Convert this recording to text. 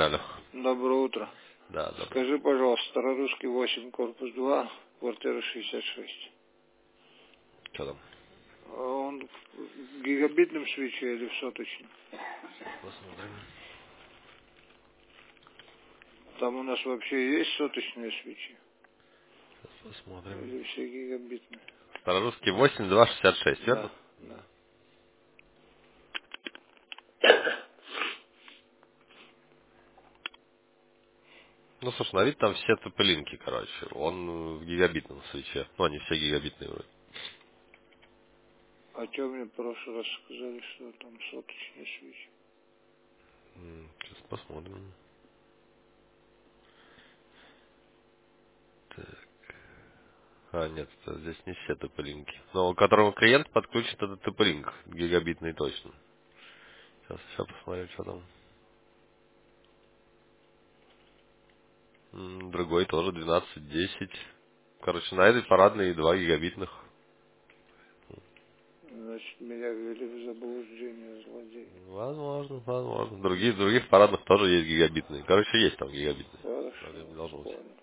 Алло. Доброе утро. Да, доброе. Скажи, пожалуйста, Старорусский 8, корпус 2, квартира 66. Что там? Он в гигабитном свече или в соточном? Посмотрим. Там у нас вообще есть соточные свечи? Посмотрим. Или все гигабитные? Старорусский 8266, Да, верно? да. Ну, слушай, на вид там все цепелинки, короче. Он в гигабитном свече. Ну, они все гигабитные вроде. А что мне в прошлый раз сказали, что там соточные свечи? Сейчас посмотрим. Так. А, нет, это здесь не все цепелинки. Но к которому клиент подключит этот цепелинк. Гигабитный точно. Сейчас посмотрим, что там. Другой тоже 1210. Короче, на этой парадной 2 гигабитных. Значит, меня ввели в заблуждение злодеи. Возможно. Других парадных тоже есть гигабитные. Короче, есть там гигабитные. Хорошо, Проблем не должно быть. понял.